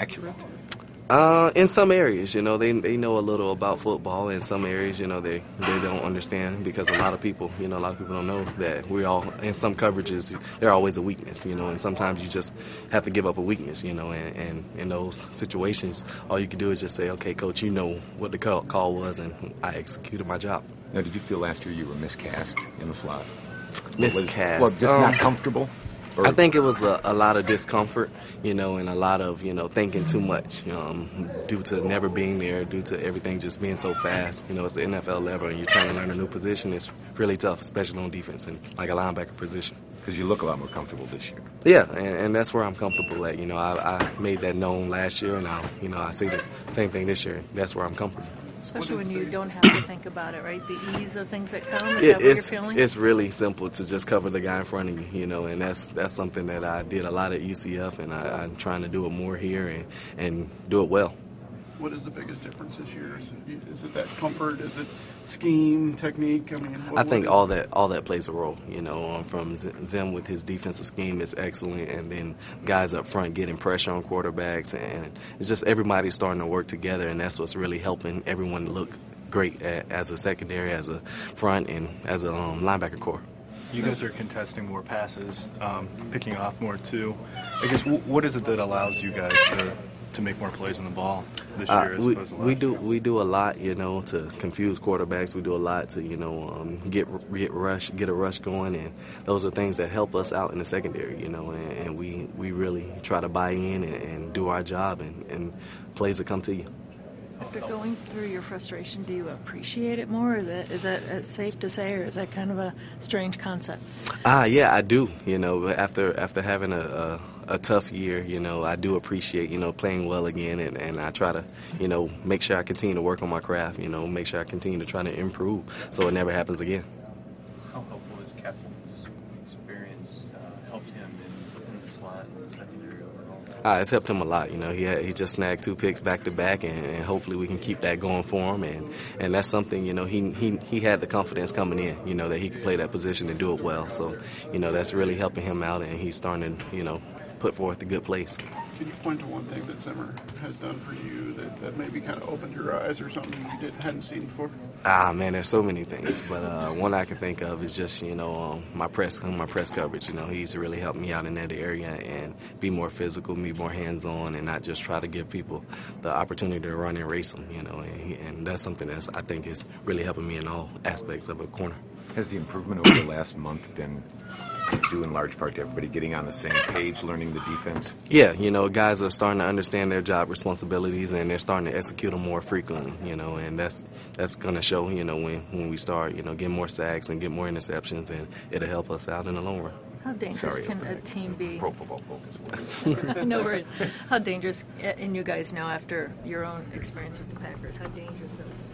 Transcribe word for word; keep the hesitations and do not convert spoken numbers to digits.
accurate? Uh, in some areas, you know, they they know a little about football. In some areas, you know, they, they don't understand because a lot of people, you know, a lot of people don't know that we all, in some coverages, they're always a weakness, you know, and sometimes you just have to give up a weakness, you know, and, and in those situations, all you can do is just say, okay, coach, you know what the call, call was, and I executed my job. Now, did you feel last year you were miscast in the slot? Miscast? Well, just um, not comfortable? Or? I think it was a, a lot of discomfort, you know, and a lot of, you know, thinking too much, um, due to never being there, due to everything just being so fast. You know, it's the N F L level, and you're trying to learn a new position. It's really tough, especially on defense and like a linebacker position. Because you look a lot more comfortable this year. Yeah, and, and that's where I'm comfortable at. You know, I, I made that known last year, and I, you know, I say the same thing this year. That's where I'm comfortable. Especially when you don't have to think about it, right? The ease of things that come, is it, that what you're it's, feeling? It's really simple to just cover the guy in front of you, you know, and that's that's something that I did a lot at U C F, and I, I'm trying to do it more here and, and do it well. What is the biggest difference this year? Is it, is it that comfort? Is it scheme, technique? I mean, what, I think what all that all that plays a role. You know, um, from Zim with his defensive scheme is excellent, and then guys up front getting pressure on quarterbacks, and it's just everybody starting to work together, and that's what's really helping everyone look great at, as a secondary, as a front, and as a um, linebacker core. You guys are contesting more passes, um, picking off more too. I guess w- what is it that allows you guys to, to make more plays on the ball this year Uh, as we, opposed to last we do year? we do a lot, you know, to confuse quarterbacks. We do a lot to, you know, um, get get rush, get a rush going, and those are things that help us out in the secondary, you know. And, and we, we really try to buy in and, and do our job, and, and plays that come to you. After going through your frustration, do you appreciate it more? Is that, is that uh, safe to say, or is that kind of a strange concept? Ah, yeah, I do. You know, after after having a, a a tough year, you know, I do appreciate, you know, playing well again, and, and I try to, you know, make sure I continue to work on my craft, you know, make sure I continue to try to improve so it never happens again. How helpful has Keflin's experience uh, helped him in, in the slot and the secondary overall? Uh, it's helped him a lot. You know, he had, he just snagged two picks back to back, and, and hopefully we can keep that going for him. And, and that's something, you know, he, he he had the confidence coming in, you know, that he could play that position and do it well. So, you know, that's really helping him out, and he's starting to, you know, put forth a good place. Can you point to one thing that Zimmer has done for you that, that maybe kind of opened your eyes or something you did, hadn't seen before? Ah, man, there's so many things, but uh, one I can think of is just, you know, um, my press my press coverage. You know, he's really helped me out in that area and be more physical, be more hands-on, and not just try to give people the opportunity to run and race them, you know, and, he, and that's something that I think is really helping me in all aspects of a corner. Has the improvement over the last month been due in large part to everybody getting on the same page, learning the defense? Yeah, you know, guys are starting to understand their job responsibilities, and they're starting to execute them more frequently, you know, and that's that's going to show, you know, when, when we start, you know, get more sacks and get more interceptions, and it'll help us out in the long run. How dangerous Sorry, can a team be? Pro Football Focus. No worries. How dangerous, and you guys know after your own experience with the Packers, how dangerous